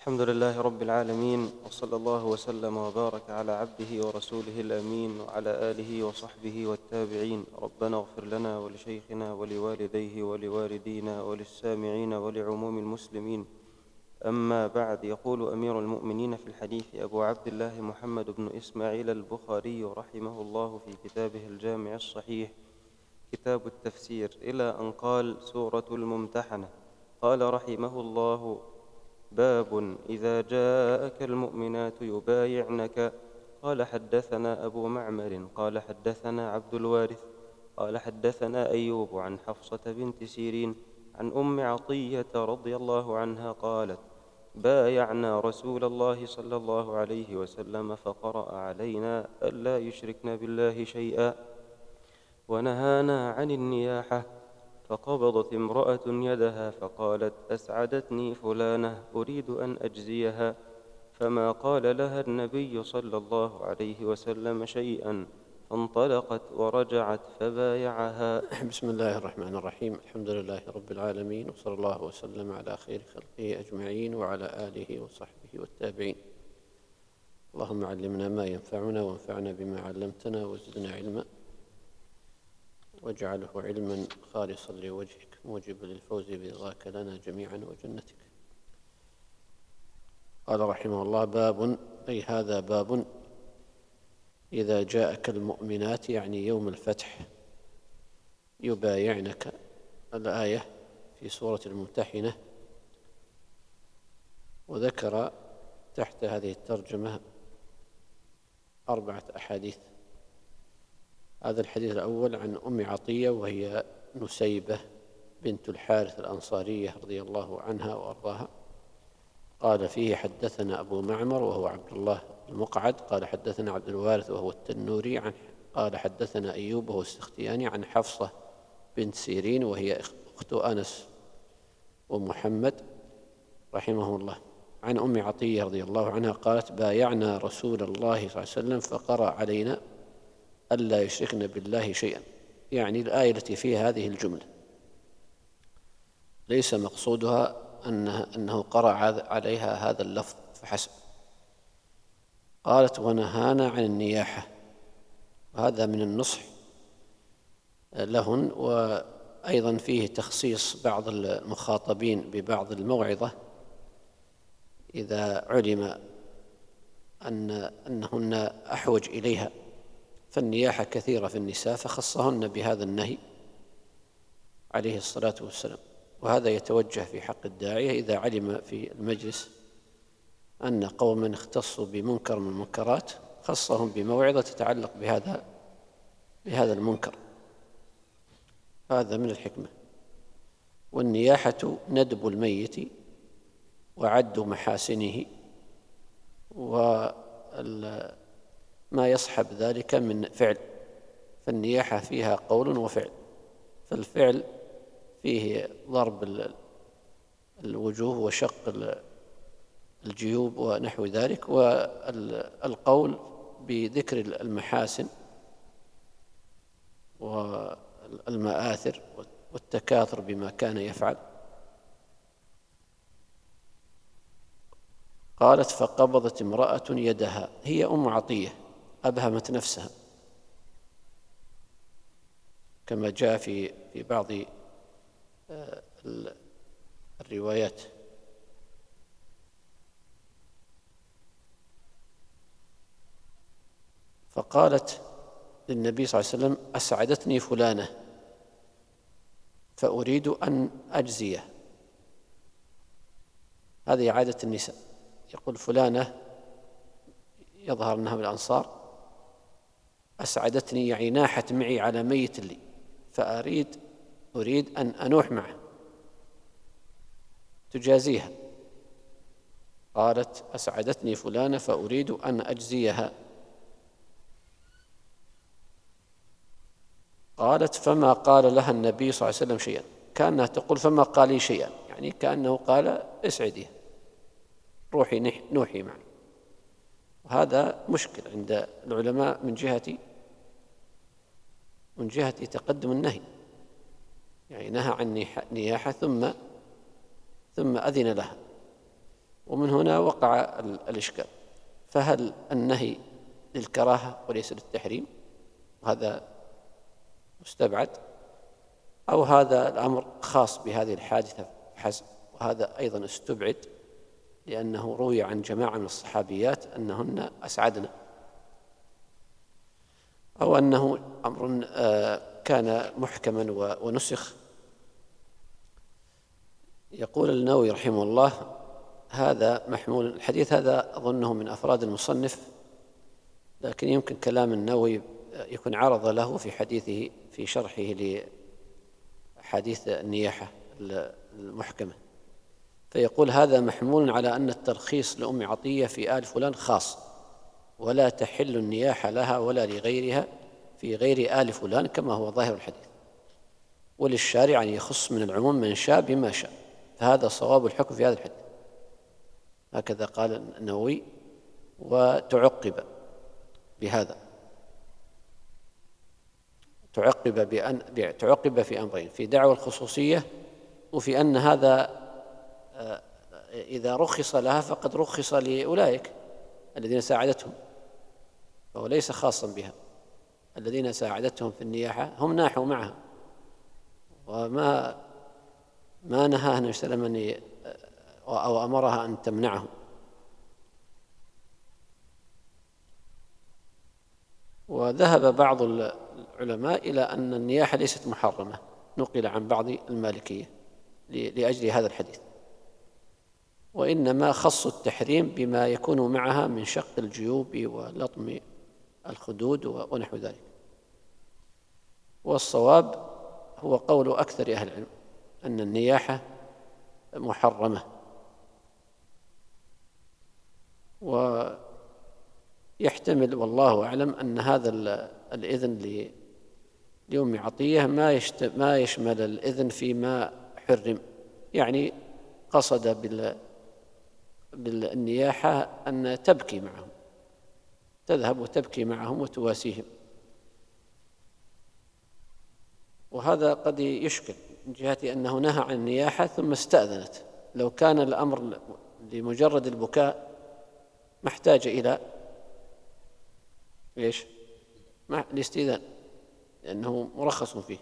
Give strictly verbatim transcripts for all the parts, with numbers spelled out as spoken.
الحمد لله رب العالمين، وصلى الله وسلم وبارك على عبده ورسوله الأمين وعلى آله وصحبه والتابعين. ربنا اغفر لنا ولشيخنا ولوالديه ولوالدينا وللسامعين ولعموم المسلمين. أما بعد، يقول أمير المؤمنين في الحديث أبو عبد الله محمد بن إسماعيل البخاري رحمه الله في كتابه الجامع الصحيح كتاب التفسير إلى أن قال: سورة الممتحنة. قال رحمه الله: باب إذا جاءك المؤمنات يبايعنك. قال: حدثنا أبو معمر قال حدثنا عبد الوارث قال حدثنا أيوب عن حفصة بنت سيرين عن أم عطية رضي الله عنها قالت: بايعنا رسول الله صلى الله عليه وسلم فقرأ علينا ألا يشركن بالله شيئا ونهانا عن النياحة. فقبضت امرأة يدها فقالت: أسعدتني فلانة أريد أن أجزيها. فما قال لها النبي صلى الله عليه وسلم شيئا، فانطلقت ورجعت فبايعها. بسم الله الرحمن الرحيم. الحمد لله رب العالمين، وصلى الله وسلم على خير خلقه أجمعين وعلى آله وصحبه والتابعين. اللهم علمنا ما ينفعنا وانفعنا بما علمتنا وزدنا علما، واجعله علما خالصا لوجهك موجبا للفوز برضاك لنا جميعا وجنتك. قال رحمه الله: باب، أي هذا باب إذا جاءك المؤمنات، يعني يوم الفتح، يبايعنك. الآية في سورة الممتحنة. وذكر تحت هذه الترجمة أربعة أحاديث. هذا الحديث الأول عن أم عطية، وهي نسيبة بنت الحارث الأنصارية رضي الله عنها وأرضاها. قال فيه: حدثنا أبو معمر وهو عبد الله المقعد قال حدثنا عبد الوارث وهو التنوري عن قال حدثنا أيوب وهو السختياني عن حفصة بنت سيرين وهي أخت أنس ومحمد رحمه الله، عن أم عطية رضي الله عنها قالت: بايعنا رسول الله صلى الله عليه وسلم فقرأ علينا ألا يشركن بالله شيئا. يعني الآية التي فيها هذه الجملة ليس مقصودها أنه, أنه قرأ عليها هذا اللفظ فحسب. قالت: ونهانا عن النياحة، وهذا من النصح لهن، وأيضا فيه تخصيص بعض المخاطبين ببعض الموعظة إذا علم أن أنهن أحوج إليها، فالنياحة كثيرة في النساء فخصهن بهذا النهي عليه الصلاة والسلام. وهذا يتوجه في حق الداعية إذا علم في المجلس أن قوما اختصوا بمنكر من المنكرات، خصهم بموعظة تتعلق بهذا بهذا المنكر. هذا من الحكمة. والنياحة ندب الميت وعد محاسنه وما يصحب ذلك من فعل، فالنياحة فيها قول وفعل. فالفعل فيه ضرب الوجوه وشق الجيوب ونحو ذلك، والقول بذكر المحاسن والمآثر والتكاثر بما كان يفعل. قالت: فقبضت امرأة يدها، هي أم عطية، أبهمت نفسها كما جاء في في بعض الروايات. فقالت للنبي صلى الله عليه وسلم: أسعدتني فلانة فأريد أن أجزيه. هذه عادة النساء، يقول فلانة يظهر أنها من الأنصار: أسعدتني يعني ناحت معي على ميت لي، فأريد أريد أن أنوح معه، تجازيها. قالت: أسعدتني فلانة فأريد أن أجزيها. قالت: فما قال لها النبي صلى الله عليه وسلم شيئا. كأنها تقول: فما قال لي شيئا، يعني كأنه قال: اسعديها، روحي نوحي معه. وهذا مشكل عند العلماء من جهة من جهة تقدم النهي، يعني نهى عن نياحة ثم ثم أذن لها. ومن هنا وقع الإشكال، فهل النهي للكراهة وليس للتحريم؟ وهذا مستبعد، أو هذا الأمر خاص بهذه الحادثة حسب، وهذا أيضا استبعد، لأنه روي عن جماعة من الصحابيات أنهن أسعدن، أو أنه أمر كان محكما ونسخ. يقول النووي رحمه الله: هذا محمول، الحديث هذا أظنه من أفراد المصنف، لكن يمكن كلام النووي يكون عرض له في حديثه في شرحه لحديث النياحة المحكمة، فيقول: هذا محمول على أن الترخيص لأم عطية في آل فلان خاص، ولا تحل النياحة لها ولا لغيرها في غير آل فلان، كما هو ظاهر الحديث، وللشارع أن يخص من العموم من شاء بما شاء، فهذا صواب الحكم في هذا الحديث. هكذا قال النووي، وتعقب بهذا، تعقب بأن تعقب في أمرين: في دعوى الخصوصية، وفي أن هذا إذا رخص لها فقد رخص لأولئك الذين ساعدتهم، فهو ليس خاصا بها. الذين ساعدتهم في النياحة هم ناحوا معها، وما ما نهاها النبي صلى الله عليه وسلم أو أمرها أن تمنعهم. وذهب بعض العلماء إلى أن النياحة ليست محرمة، نقل عن بعض المالكية لأجل هذا الحديث، وإنما خص التحريم بما يكون معها من شق الجيوب ولطم الخدود ونحو ذلك. والصواب هو قول أكثر أهل العلم أن النياحة محرمة، ويحتمل والله أعلم أن هذا الإذن لأم عطية ما ما يشمل الإذن فيما حرم، يعني قصد بال بالنياحة أن تبكي معهم، تذهب وتبكي معهم وتواسيهم، وهذا قد يشكل من جهة أنه نهى عن النياحة ثم استأذنت. لو كان الأمر لمجرد البكاء ما احتاج إلى إيش؟ الاستئذان، لأنه مرخص فيه.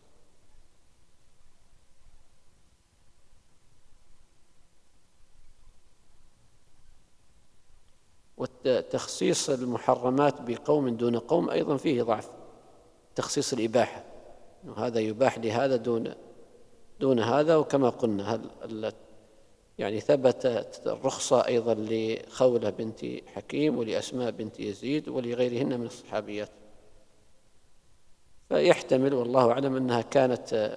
والتخصيص المحرمات بقوم دون قوم أيضا فيه ضعف، تخصيص الإباحة، هذا يباح لهذا دون دون هذا. وكما قلنا هل يعني ثبتت الرخصة أيضا لخولة بنت حكيم ولأسماء بنت يزيد ولغيرهن من الصحابيات، فيحتمل والله أعلم أنها كانت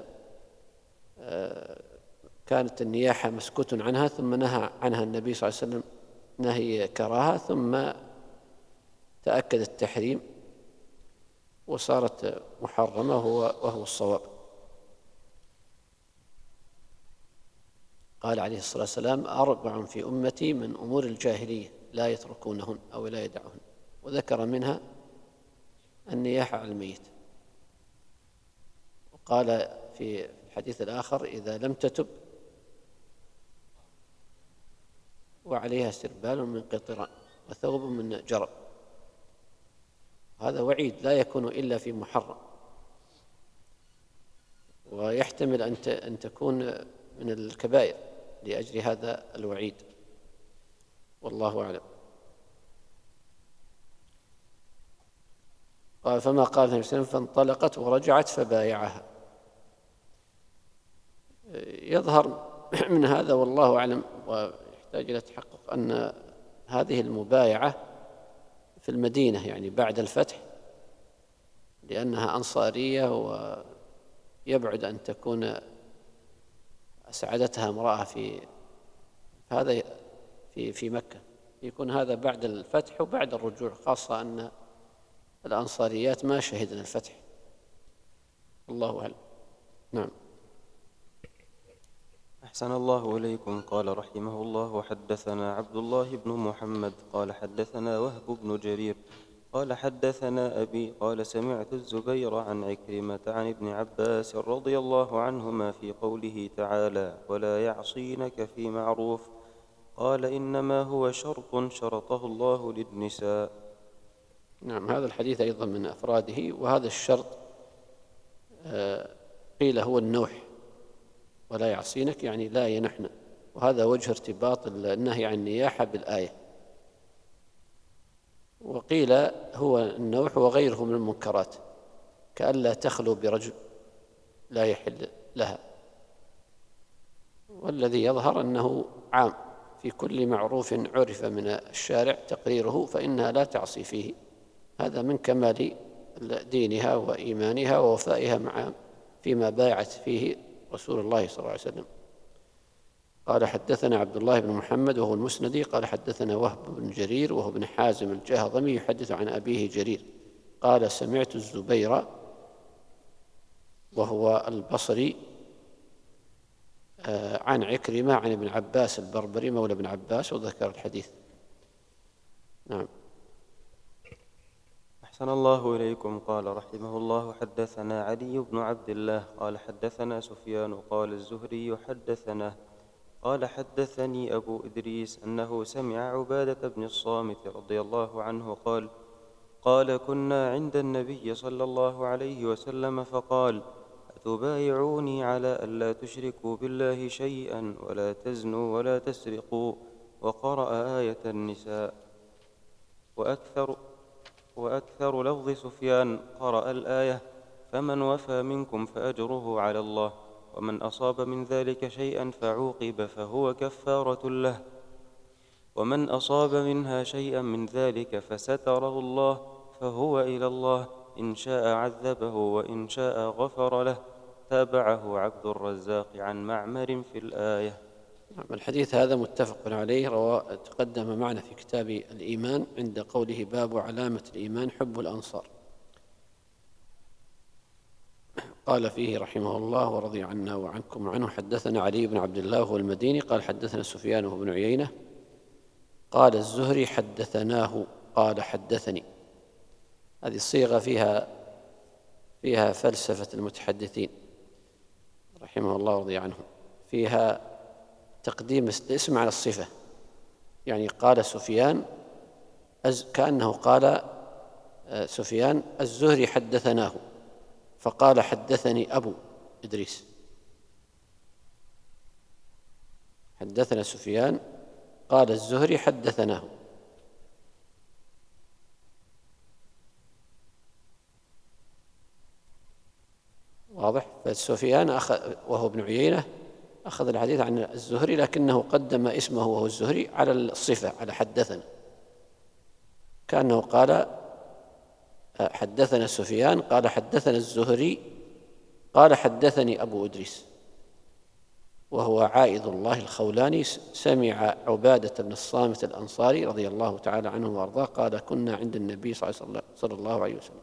كانت النياحة مسكوت عنها، ثم نهى عنها النبي صلى الله عليه وسلم نهي كراهة، ثم تأكد التحريم وصارت محرمة، وهو الصواب. قال عليه الصلاة والسلام: أربع في أمتي من أمور الجاهلية لا يتركونهن أو لا يدعهن، وذكر منها النياحة على الميت. وقال في الحديث الآخر: إذا لم تتب وعليها سربال من قطران وثوب من جرب. هذا وعيد لا يكون إلا في محرم، ويحتمل أن تكون من الكبائر لأجل هذا الوعيد، والله أعلم. قال: فما قال النبي صلى الله عليه وسلم فانطلقت ورجعت فبايعها. يظهر من هذا والله أعلم، ويحتاج إلى تحقق، أن هذه المبايعة في المدينة يعني بعد الفتح، لأنها أنصارية ويبعد أن تكون أسعدتها امرأة في هذا في في مكة، يكون هذا بعد الفتح وبعد الرجوع، خاصة أن الأنصاريات ما شهدن الفتح، الله أعلم. نعم. أحسن الله إليكم. قال رحمه الله: وحدثنا عبد الله بن محمد قال حدثنا وهب بن جرير قال حدثنا أبي قال سمعت الزبير عن عكرمة عن ابن عباس رضي الله عنهما في قوله تعالى: ولا يعصينك في معروف قال إنما هو شرط شرطه الله للنساء. نعم، هذا الحديث أيضا من أفراده. وهذا الشرط قيل هو النوح، ولا يعصينك يعني لا ينحن، وهذا وجه ارتباط النهي عن النياحة بالآية. وقيل هو النوح وغيره من المنكرات، كأن لا تخلو برجل لا يحل لها. والذي يظهر أنه عام في كل معروف عرف من الشارع تقريره فإنها لا تعصي فيه. هذا من كمال دينها وإيمانها ووفائها مع فيما بايعت فيه رسول الله صلى الله عليه وسلم. قال حدثنا عبد الله بن محمد وهو المسندي قال حدثنا وهب بن جرير وهو ابن حازم الجهضمي يحدث عن أبيه جرير قال سمعت الزبير وهو البصري عن عكرمة عن ابن عباس البربري مولى ابن عباس وذكر الحديث. نعم. أحسن الله إليكم. قال رحمه الله حدثنا علي بن عبد الله قال حدثنا سفيان قال الزهري حدثنا قال حدثني أبو إدريس أنه سمع عبادة بن الصامت رضي الله عنه قال قال كنا عند النبي صلى الله عليه وسلم فقال أتبايعوني على ألا تشركوا بالله شيئا ولا تزنوا ولا تسرقوا، وقرأ آية النساء. وأكثر, وأكثر لفظ سفيان قرأ الآية فمن وفى منكم فأجره على الله، ومن أصاب من ذلك شيئا فعوقب فهو كفارة له، ومن أصاب منها شيئا من ذلك فستره الله فهو إلى الله، إن شاء عذبه وإن شاء غفر له. تابعه عبد الرزاق عن معمر في الآية. الحديث هذا متفق عليه، رواه تقدم معنا في كتاب الإيمان عند قوله باب علامة الإيمان حب الأنصار. قال فيه رحمه الله ورضي عنا وعنكم عنه حدثنا علي بن عبد الله وهو المديني قال حدثنا سفيان بن عيينة قال الزهري حدثناه قال حدثني. هذه الصيغة فيها فيها فلسفة المتحدثين رحمه الله ورضي عنه، فيها تقديم الاسم على الصفة، يعني قال سفيان كأنه قال سفيان الزهري حدثناه فقال حدثني أبو إدريس. حدثنا سفيان قال الزهري حدثناه. واضح؟ فسفيان أخذ وهو ابن عيينة أخذ الحديث عن الزهري لكنه قدم اسمه وهو الزهري على الصفة على حدثنا، كأنه قال حدثنا سفيان قال حدثنا الزهري قال حدثني أبو إدريس، وهو عائذ الله الخولاني سمع عبادة بن الصامت الأنصاري رضي الله تعالى عنه وأرضاه قال كنا عند النبي صلى الله عليه وسلم.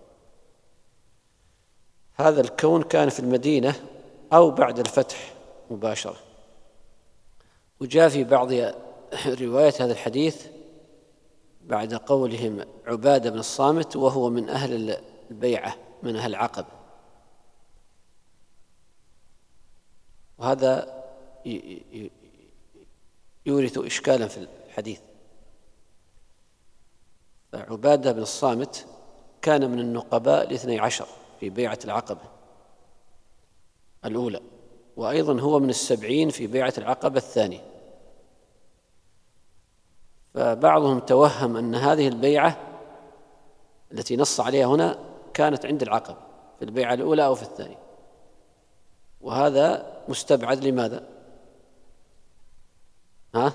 هذا الكون كان في المدينة أو بعد الفتح مباشرة. وجاء في بعض روايات هذا الحديث بعد قولهم عبادة بن الصامت وهو من أهل البيعة من أهل العقبة، وهذا يورث إشكالا في الحديث. فعبادة بن الصامت كان من النقباء الاثني عشر في بيعة العقبة الأولى، وأيضا هو من السبعين في بيعة العقبة الثانية. فبعضهم توهم أن هذه البيعة التي نص عليها هنا كانت عند العقبة في البيعة الأولى أو في الثانية، وهذا مستبعد. لماذا؟ ها؟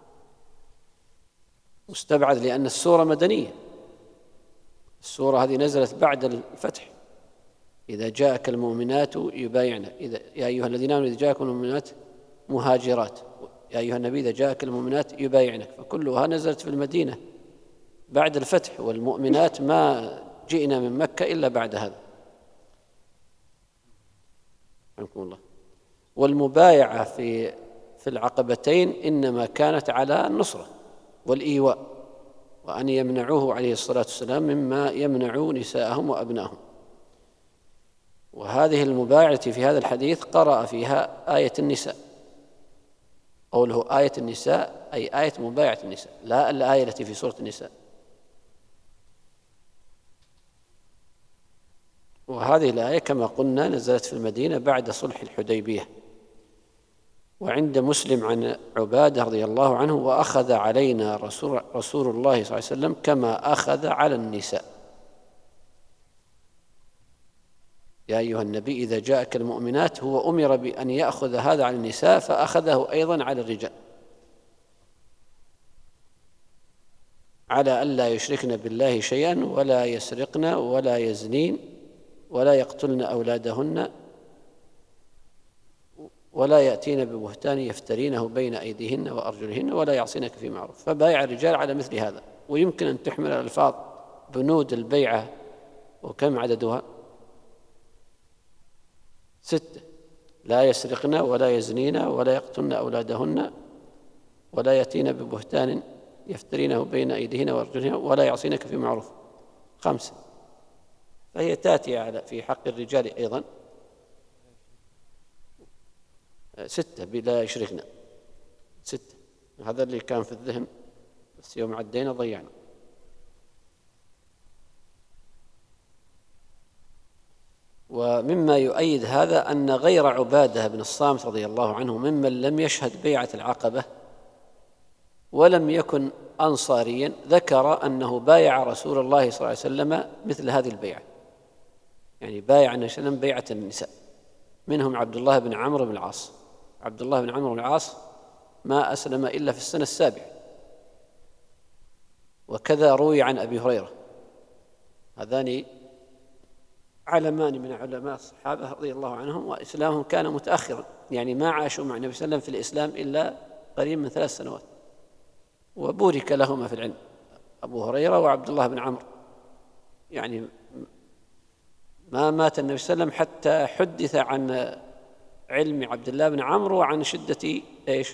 مستبعد لأن السورة مدنية، السورة هذه نزلت بعد الفتح. إذا جاءك المؤمنات يبايعنك إذا يا أيها الذين آمنوا إذا جاءكم المؤمنات مهاجرات، يا أيها النبي إذا جاءك المؤمنات يبايعنك، فكلها نزلت في المدينة بعد الفتح، والمؤمنات ما جئنا من مكة إلا بعد هذا. رحمكم الله. والمبايعة في في العقبتين إنما كانت على النصرة والإيواء، وأن يمنعوه عليه الصلاة والسلام مما يمنع نساءهم وأبنائهم. وهذه المبايعة في هذا الحديث قرأ فيها آية النساء، قوله آية النساء أي آية مبايعة النساء، لا الآية التي في سورة النساء. وهذه الآية كما قلنا نزلت في المدينة بعد صلح الحديبية. وعند مسلم عن عبادة رضي الله عنه: وأخذ علينا رسول, رسول الله صلى الله عليه وسلم كما أخذ على النساء. يا أيها النبي إذا جاءك المؤمنات، هو أمر بأن يأخذ هذا على النساء فأخذه أيضا على الرجال، على ألا يشركن بالله شيئا ولا يسرقن ولا يزنين ولا يقتلن أولادهن ولا يأتين ببهتان يفترينه بين أيديهن وأرجلهن ولا يعصينك في معروف. فبايع الرجال على مثل هذا. ويمكن أن تحمل الألفاظ بنود البيعة، وكم عددها؟ ستة: لا يسرقن ولا يزنين ولا يقتلن أولادهن ولا يأتين ببهتان يفترينه بين أيديهن وأرجلهن ولا يعصينك في معروف. خمسة. فهي تأتي على في حق الرجال أيضا. ستة: بلا يشركنا. ستة. هذا اللي كان في الذهن، بس يوم عدينا ضيعنا. ومما يؤيد هذا أن غير عبادة بن الصامت رضي الله عنه ممن لم يشهد بيعة العقبة ولم يكن أنصاريا ذكر أنه بايع رسول الله صلى الله عليه وسلم مثل هذه البيعة، يعني بايع النبي صلى الله عليه وسلم بيعة النساء. منهم عبد الله بن عمرو بن العاص. عبد الله بن عمرو بن العاص ما أسلم إلا في السنة السابعة. وكذا روي عن أبي هريرة. هذان علمان من علماء الصحابة رضي الله عنهم، وإسلامهم كان متأخرا، يعني ما عاشوا مع النبي صلى الله عليه وسلم في الإسلام إلا قريب من ثلاث سنوات، وبورك لهما في العلم، أبو هريرة وعبد الله بن عمرو. يعني ما مات النبي صلى الله عليه وسلم حتى حدث عن علم عبد الله بن عمرو وعن شدة إيش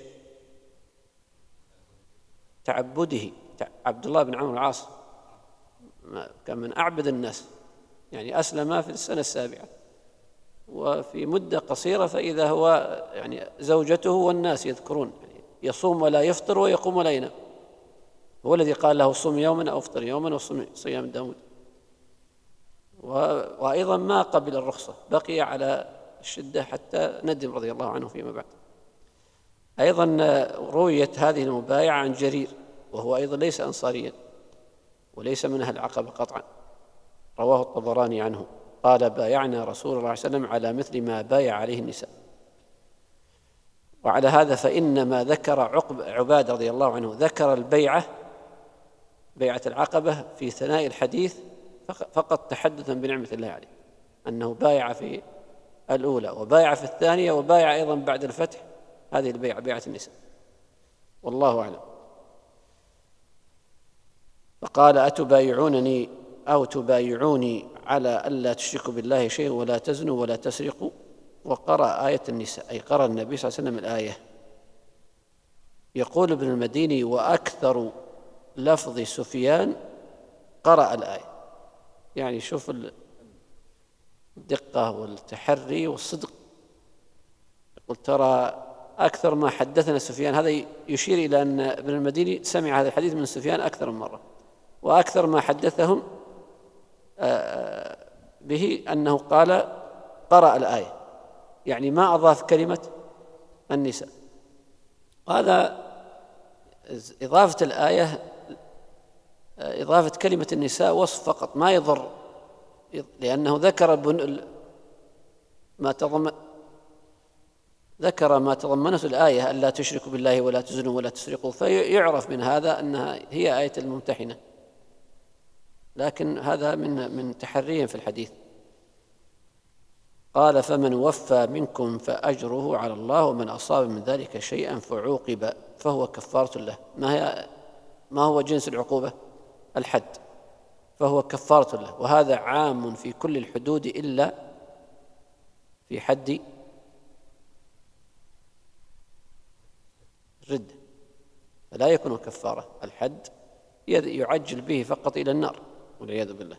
تعبده. عبد الله بن عمرو العاص كان من أعبد الناس، يعني أسلم في السنة السابعة، وفي مدة قصيرة فإذا هو يعني زوجته والناس يذكرون يعني يصوم ولا يفطر ويقوم ولا ينام. هو الذي قال له: صم يوما أو افطر يوما وصم صيام داود. وأيضا ما قبل الرخصة، بقي على الشدة حتى ندم رضي الله عنه فيما بعد. أيضا رويت هذه المبايعة عن جرير، وهو أيضا ليس أنصاريا وليس من أهل العقبة قطعا. رواه الطبراني عنه قال: بايعنا رسول الله صلى الله عليه وسلم على مثل ما بايع عليه النساء. وعلى هذا فإنما ذكر عقب عبادة رضي الله عنه ذكر البيعة بيعة العقبة في ثناء الحديث فقط تحدثا بنعمة الله عليه، أنه بايع في الأولى وبايع في الثانية وبايع أيضا بعد الفتح هذه البيعة بيعة النساء، والله أعلم. فقال: أتبايعونني أو تبايعوني على ألا تشركوا بالله شيئا ولا تزنوا ولا تسرقوا. وقرأ آية النساء، أي قرأ النبي صلى الله عليه وسلم الآية. يقول ابن المديني: وأكثر لفظ سفيان قرأ الآية. يعني شوف الدقة والتحري والصدق. يقول: ترى أكثر ما حدثنا سفيان، هذا يشير إلى أن ابن المديني سمع هذا الحديث من سفيان أكثر من مرة، وأكثر ما حدثهم به أنه قال قرأ الآية، يعني ما أضاف كلمة النساء. هذا إضافة الآية إضافة كلمة النساء وصف فقط ما يضر، لأنه ذكر ما تضمن ذكر ما تضمنته الآية: ألا تشركوا بالله ولا تزنوا ولا تسرقوا، فيعرف من هذا أنها هي آية الممتحنة. لكن هذا من من تحريهم في الحديث. قال: فمن وفى منكم فأجره على الله، ومن أصاب من ذلك شيئا فعوقب فهو كفارة له. ما هي ما هو جنس العقوبة؟ الحد، فهو كفارة له. وهذا عام في كل الحدود إلا في حد الردة، فلا يكون كفارة. الحد يعجل به فقط إلى النار والعياذ بالله.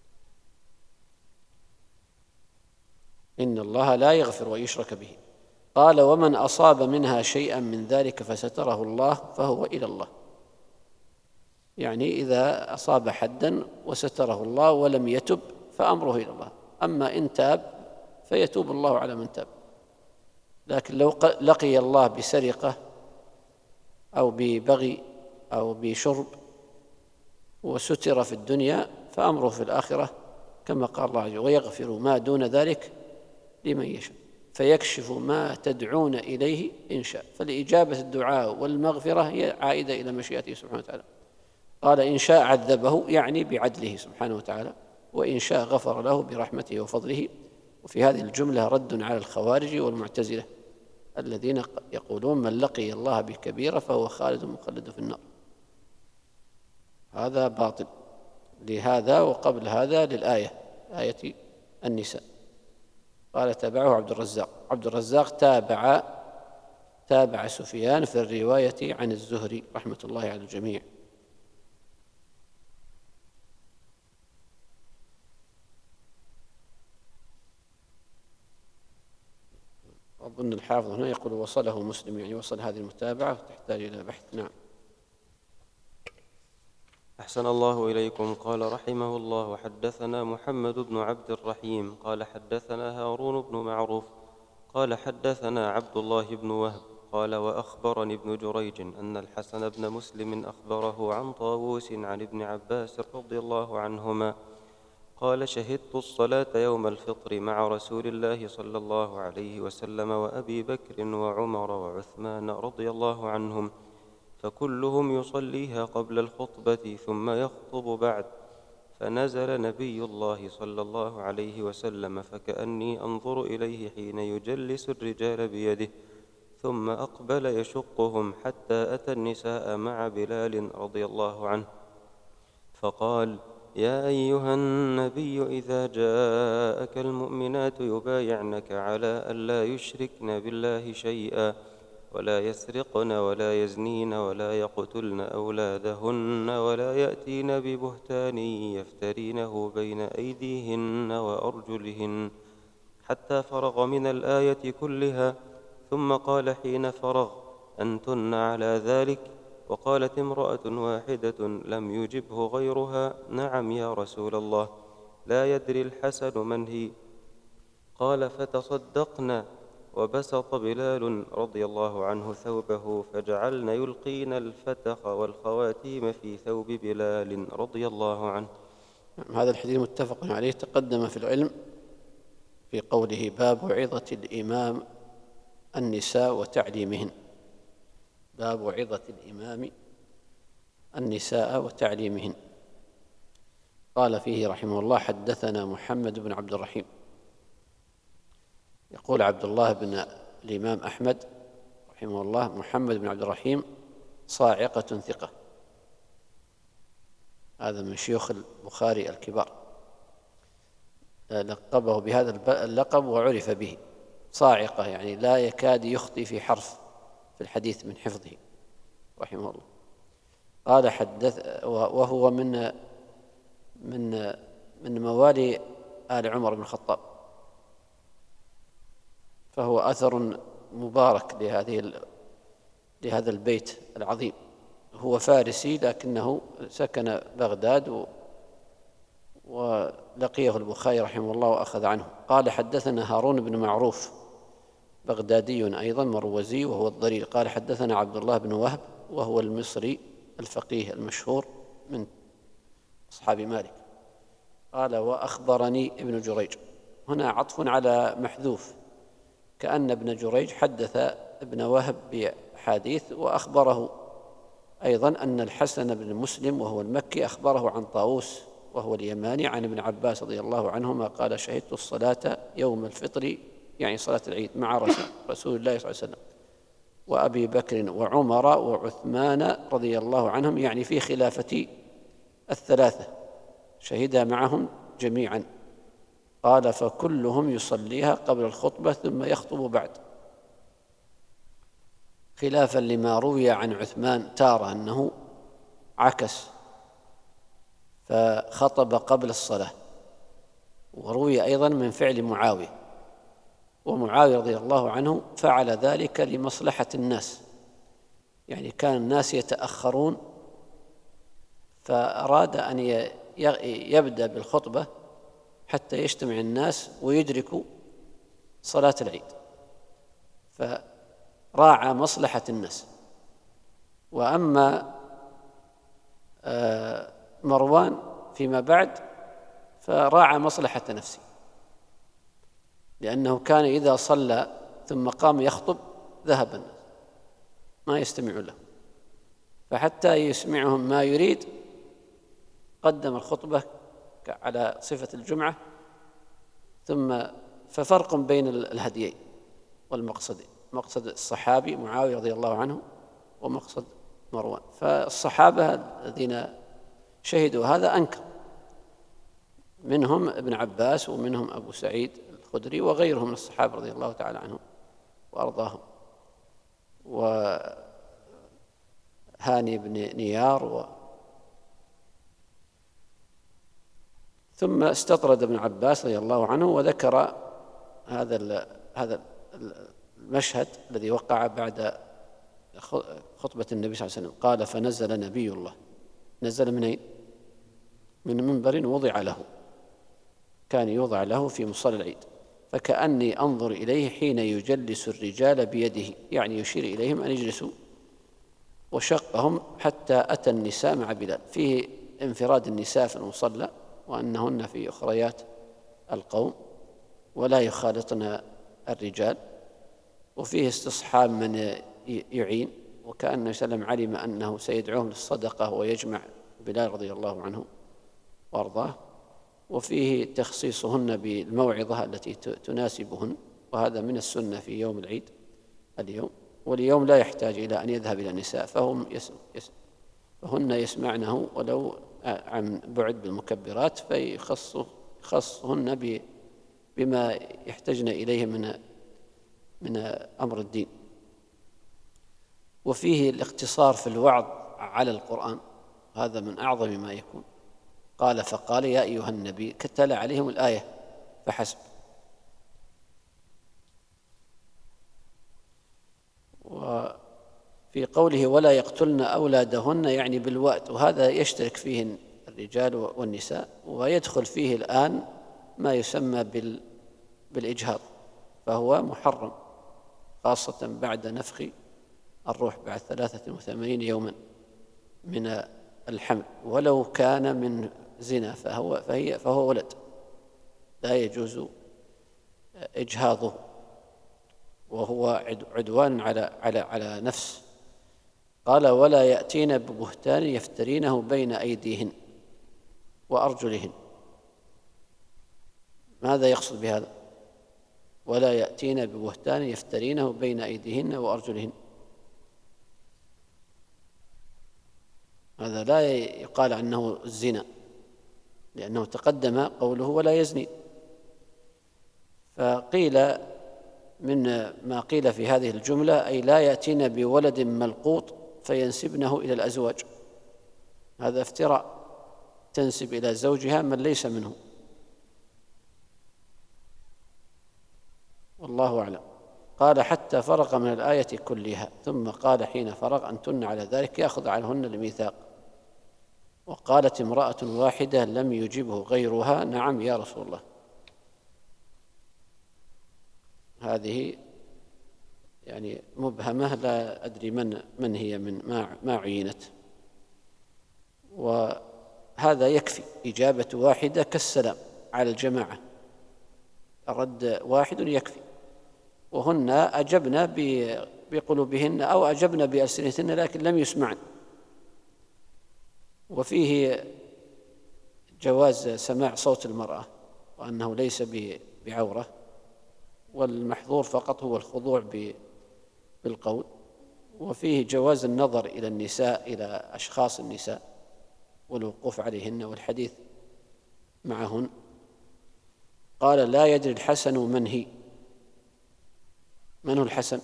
إن الله لا يغفر ويشرك به قال ومن أصاب منها شيئا من ذلك فستره الله فهو إلى الله، يعني إذا أصاب حدا وستره الله ولم يتب فأمره إلى الله، أما إن تاب فيتوب الله على من تاب. لكن لو لقي الله بسرقة أو ببغي أو بشرب وستر في الدنيا فأمره في الآخرة كما قال الله عز وجل ويغفر ما دون ذلك لمن يشاء فيكشف ما تدعون إليه إن شاء. فالإجابة الدعاء والمغفرة هي عائدة إلى مشيئته سبحانه وتعالى. قال إن شاء عذبه يعني بعدله سبحانه وتعالى، وإن شاء غفر له برحمته وفضله. وفي هذه الجملة رد على الخوارج والمعتزلة الذين يقولون من لقي الله بكبيرة فهو خالد مخلد في النار، هذا باطل لهذا. وقبل هذا للآية آية النساء قال تابعه عبد الرزاق. عبد الرزاق تابع تابع سفيان في الرواية عن الزهري رحمة الله على الجميع. أظن الحافظ هنا يقول وصله مسلم، يعني وصل هذه المتابعة تحتاج إلى بحث. نعم. أحسن الله إليكم. قال رحمه الله وحدثنا محمد بن عبد الرحيم قال حدثنا هارون بن معروف قال حدثنا عبد الله بن وهب قال وأخبرني ابن جريج أن الحسن بن مسلم أخبره عن طاووس عن ابن عباس رضي الله عنهما قال شهدت الصلاة يوم الفطر مع رسول الله صلى الله عليه وسلم وأبي بكر وعمر وعثمان رضي الله عنهم، فكلهم يصليها قبل الخطبة ثم يخطب بعد، فنزل نبي الله صلى الله عليه وسلم فكأني أنظر إليه حين يجلس الرجال بيده، ثم أقبل يشقهم حتى أتى النساء مع بلال رضي الله عنه فقال يا أيها النبي إذا جاءك المؤمنات يبايعنك على ألا يشركن بالله شيئا ولا يسرقن ولا يزنين ولا يقتلن أولادهن ولا يأتين ببهتان يفترينه بين أيديهن وأرجلهن، حتى فرغ من الآية كلها، ثم قال حين فرغ أنتن على ذلك؟ وقالت امرأة واحدة لم يجبه غيرها نعم يا رسول الله، لا يدري الحسن من هي. قال فتصدقنا، وبسط بلال رضي الله عنه ثوبه فجعلن يلقين الفتخ والخواتيم في ثوب بلال رضي الله عنه. هذا الحديث متفق عليه، تقدم في العلم في قوله باب عظة الإمام النساء وتعليمهن، باب عظة الإمام النساء وتعليمهن. قال فيه رحمه الله حدثنا محمد بن عبد الرحيم. يقول عبد الله بن الإمام أحمد رحمه الله محمد بن عبد الرحيم صاعقة ثقة، هذا من شيوخ البخاري الكبار، لقبه بهذا اللقب وعرف به، صاعقة يعني لا يكاد يخطئ في حرف في الحديث من حفظه رحمه الله. قال حدث وهو من من من موالي آل عمر بن الخطاب، فهو أثر مبارك لهذه لهذا البيت العظيم. هو فارسي لكنه سكن بغداد ولقيه البخاري رحمه الله وأخذ عنه. قال حدثنا هارون بن معروف بغدادي أيضا مروزي وهو الضرير. قال حدثنا عبد الله بن وهب وهو المصري الفقيه المشهور من أصحاب مالك. قال وأخبرني ابن جريج، هنا عطف على محذوف، كأن ابن جريج حدث ابن وهب بحديث وأخبره أيضا أن الحسن بن مسلم وهو المكي أخبره عن طاووس وهو اليماني عن ابن عباس رضي الله عنهما قال شهدت الصلاة يوم الفطر يعني صلاة العيد مع رسول الله صلى الله عليه وسلم وأبي بكر وعمر وعثمان رضي الله عنهم، يعني في خلافة الثلاثة شهدها معهم جميعا. قال فكلهم يصليها قبل الخطبة ثم يخطب بعد، خلافا لما روي عن عثمان تارة أنه عكس فخطب قبل الصلاة، وروي أيضا من فعل معاوية ومعاوية رضي الله عنه فعل ذلك لمصلحة الناس، يعني كان الناس يتأخرون، فأراد أن يبدأ بالخطبة حتى يجتمع الناس ويدركوا صلاة العيد، فراعى مصلحة الناس. وأما مروان فيما بعد فراعى مصلحة نفسه، لأنه كان إذا صلى ثم قام يخطب ذهب الناس ما يستمعون له، فحتى يسمعهم ما يريد قدم الخطبة على صفة الجمعة. ثم ففرق بين الهديين والمقصدين، مقصد الصحابي معاوية رضي الله عنه ومقصد مروان. فالصحابة الذين شهدوا هذا أنكر، منهم ابن عباس ومنهم أبو سعيد الخدري وغيرهم من الصحابة رضي الله تعالى عنهم وأرضاهم، وهاني بن نيار و... ثم استطرد ابن عباس رضي الله عنه وذكر هذا هذا المشهد الذي وقع بعد خطبة النبي صلى الله عليه وسلم. قال: فنزل نبي الله. نزل من أين؟ من منبر وضع له، كان يوضع له في مصلى العيد، فكأني أنظر إليه حين يجلس الرجال بيده، يعني يشير إليهم أن يجلسوا، وشقهم حتى أتى النساء مع بلال. فيه انفراد النساء في المصلى وأنهن في أخريات القوم ولا يخالطن الرجال، وفيه استصحاب من يعين، وكأن النبي صلى الله عليه وسلم علم أنه سيدعوهم للصدقة ويجمع بلال رضي الله عنه وأرضاه. وفيه تخصيصهن بالموعظة التي تناسبهن، وهذا من السنة في يوم العيد اليوم، واليوم لا يحتاج إلى أن يذهب إلى النساء، فهم يسم يسم فهن يسمعنه ولو عن بعد بالمكبرات، فيخصهن بما يحتاجن إليه من من أمر الدين. وفيه الاقتصار في الوعظ على القرآن، هذا من أعظم ما يكون. قال: فقال: يا أيها النبي، كتل عليهم الآية فحسب. وفي قوله: ولا يقتلن أولادهن، يعني بالوأد، وهذا يشترك فيه الرجال والنساء، ويدخل فيه الآن ما يسمى بالإجهاض، فهو محرم خاصة بعد نفخ الروح بعد ثلاثة وثمانين يوما من الحمل، ولو كان من زنا فهو فهي فهو ولد، لا يجوز إجهاضه، وهو عدوان على على على نفس. قال: ولا يأتين ببهتان يفترينه بين أيديهن وأرجلهن. ماذا يقصد بهذا؟ ولا يأتين ببهتان يفترينه بين أيديهن وأرجلهن، هذا لا يقال عنه الزنا، لأنه تقدم قوله ولا يزني. فقيل من ما قيل في هذه الجملة أي لا يأتين بولد ملقوط فينسبنه إلى الأزواج، هذا افتراء، تنسب إلى زوجها من ليس منه، والله أعلم. قال: حتى فرغ من الآية كلها، ثم قال حين فرغ: أنتن على ذلك يأخذ عنهن الميثاق. وقالت امرأة واحدة لم يجبه غيرها: نعم يا رسول الله. هذه يعني مبهمة، لا أدري من من هي، من ما ما عينت. وهذا يكفي، إجابة واحدة كالسلام على الجماعة، الرد واحد يكفي. وهن أجبن بقلوبهن أو أجبن بألسنتهن لكن لم يسمعن. وفيه جواز سماع صوت المرأة، وأنه ليس بعورة، والمحظور فقط هو الخضوع بالقول. وفيه جواز النظر إلى النساء، إلى أشخاص النساء، والوقوف عليهن والحديث معهن. قال: لا يدري الحسن من هي. من هو الحسن؟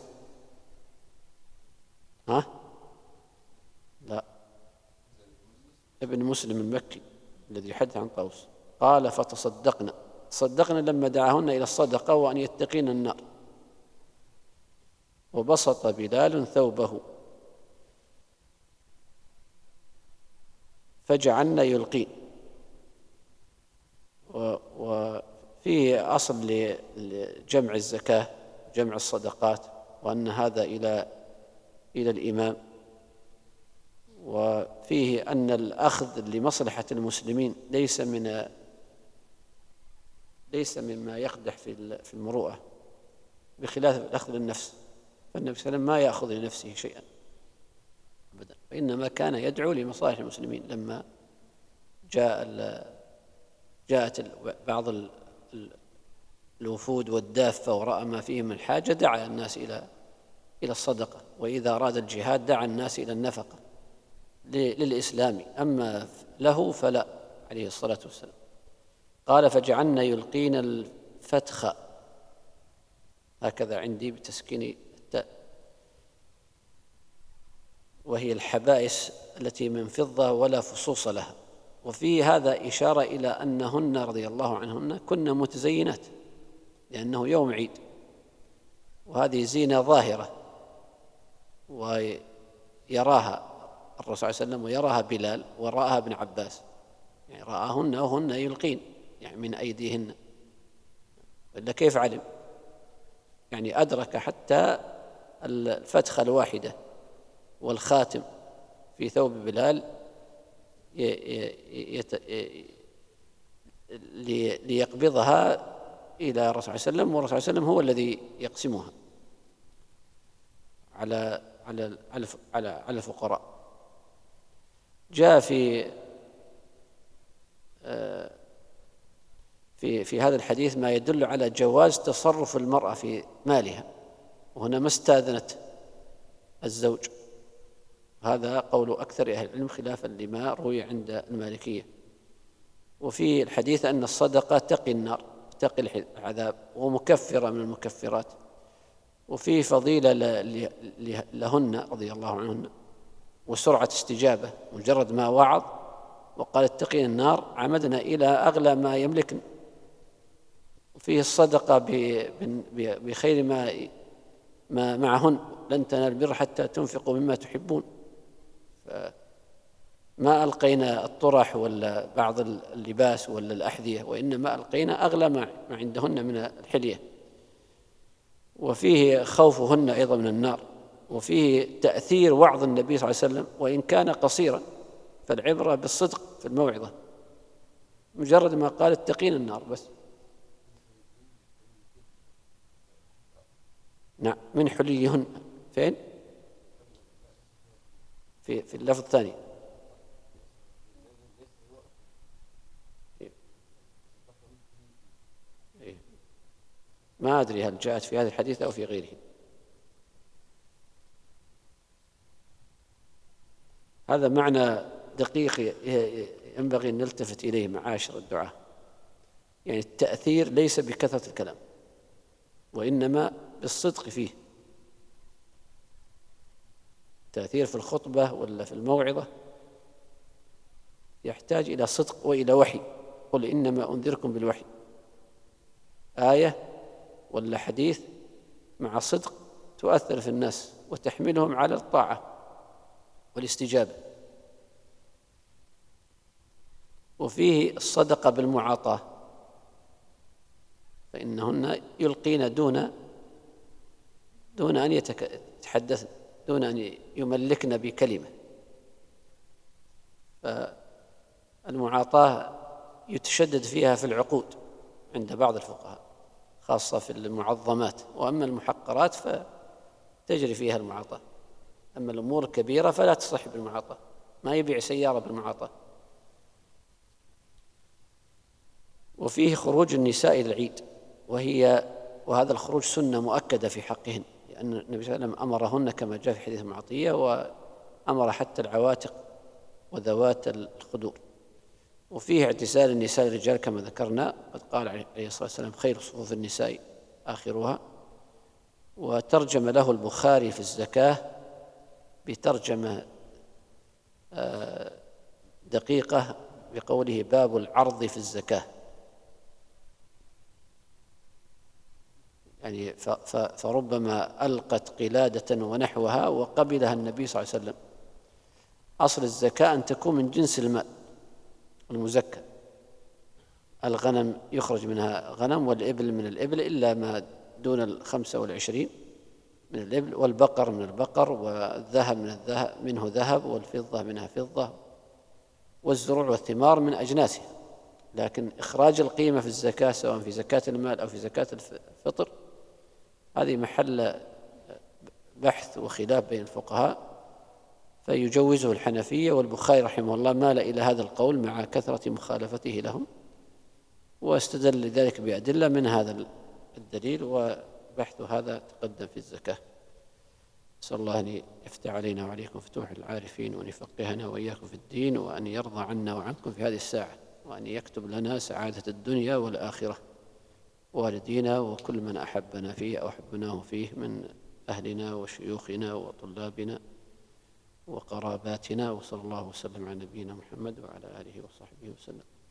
ها؟ لا، ابن مسلم المكي الذي يحدث عن طاووس. قال: فتصدقنا، تصدقنا لما دعاهن إلى الصدقة وأن يتقين النار. وبسط بلال ثوبه فجعلن يلقين. وفيه أصل لجمع الزكاة، جمع الصدقات، وأن هذا إلى إلى الإمام. وفيه أن الأخذ لمصلحة المسلمين ليس من ليس مما يقدح في في المروءة، بخلاف الأخذ للنفس، فالنبي صلى الله عليه وسلم ما يأخذ لنفسه شيئا أبدا، وإنما كان يدعو لمصالح المسلمين. لما جاء جاءت بعض الوفود والدافة ورأى ما فيه من حاجة دعا الناس إلى إلى الصدقة، وإذا أراد الجهاد دعا الناس إلى النفقة للإسلام، أما له فلا، عليه الصلاة والسلام. قال فجعلن يلقين الفتخ، هكذا عندي بتسكين التاء، وهي الحبائس التي من فضة ولا فصوص لها. وفي هذا إشارة إلى أنهن رضي الله عنهن كن متزينات، لأنه يوم عيد، وهذه زينة ظاهرة ويراها الرسول صلى الله عليه وسلم ويراها بلال ورآها ابن عباس، يعني رآهن وهن يلقين يعني من أيديهن، وإلا كيف علم؟ يعني أدرك حتى الفتخة الواحدة والخاتم في ثوب بلال ليقبضها إلى الرسول صلى الله عليه وسلم، والرسول صلى الله عليه وسلم هو الذي يقسمها على على على على الفقراء. جاء في في في هذا الحديث ما يدل على جواز تصرف المرأة في مالها، وهنا ما استاذنت الزوج، هذا قول أكثر أهل العلم خلافا لما روي عند المالكية. وفي الحديث أن الصدقة تقي النار، تقي العذاب، ومكفرة من المكفرات. وفي فضيلة لهن رضي الله عنهن وسرعة استجابة، مجرد ما وعظ وقال اتقين النار عمدنا إلى أغلى ما يملكن. وفيه الصدقة بخير ما ما معهن، لن تنالوا البر حتى تنفقوا مما تحبون. ما ألقينا الطرح ولا بعض اللباس ولا الأحذية، وإنما ألقينا أغلى ما عندهن من الحلية. وفيه خوفهن أيضا من النار، وفيه تأثير وعظ النبي صلى الله عليه وسلم وإن كان قصيرا، فالعبرة بالصدق في الموعظة، مجرد ما قال اتقين النار بس. نعم، من حليهن. فين؟ في في اللفظ الثاني. ما أدري هل جاءت في هذا الحديث أو في غيره. هذا معنى دقيق ينبغي أن نلتفت إليه معاشر الدعاة، يعني التأثير ليس بكثرة الكلام، وإنما بالصدق فيه. التأثير في الخطبة ولا في الموعظة يحتاج إلى صدق وإلى وحي. قل إنما أنذركم بالوحي، آية ولا حديث مع صدق تؤثر في الناس وتحملهم على الطاعة والاستجابة. وفيه الصدقة بالمعاطاة، فإنهن يلقين دون دون أن يتحدثن، دون أن يملكن بكلمة. فالمعاطاة يتشدد فيها في العقود عند بعض الفقهاء، خاصة في المعظمات، وأما المحقرات فتجري فيها المعاطاة. أما الأمور الكبيرة فلا تصح بالمعاطاة، ما يبيع سيارة بالمعاطاة. وفيه خروج النساء إلى العيد، وهي وهذا الخروج سنة مؤكدة في حقهن، لأن النبي صلى الله عليه وسلم أمرهن كما جاء في حديث معطية، وأمر حتى العواتق وذوات الخدور. وفيه اعتزال النساء للرجال كما ذكرنا، قد قال عليه الصلاة والسلام خير صفوف النساء آخرها. وترجم له البخاري في الزكاة بترجمة دقيقة بقوله باب العرض في الزكاة، يعني يعني فربما ألقت قلادة ونحوها وقبلها النبي صلى الله عليه وسلم. أصل الزكاة أن تكون من جنس المال المزكى. الغنم يخرج منها غنم، والإبل من الإبل إلا ما دون الخمسة والعشرين من الإبل، والبقر من البقر، والذهب من الذهب منه ذهب، والفضة منها فضة، والزروع والثمار من أجناسها. لكن إخراج القيمة في الزكاة سواء في زكاة المال أو في زكاة الفطر هذه محل بحث وخلاف بين الفقهاء، فيجوزه الحنفية، والبخاري رحمه الله مال إلى هذا القول مع كثرة مخالفته لهم، واستدل لذلك بأدلة من هذا الدليل، وبحث هذا تقدم في الزكاة. نسأل الله أن يفتح علينا وعليكم فتوح العارفين، وأن يفقهنا وإياكم في الدين، وأن يرضى عنا وعنكم في هذه الساعة، وأن يكتب لنا سعادة الدنيا والآخرة، والدينا وكل من أحبنا فيه أو أحبناه فيه من أهلنا وشيوخنا وطلابنا وقراباتنا. وصلى الله وسلم على نبينا محمد وعلى آله وصحبه وسلم.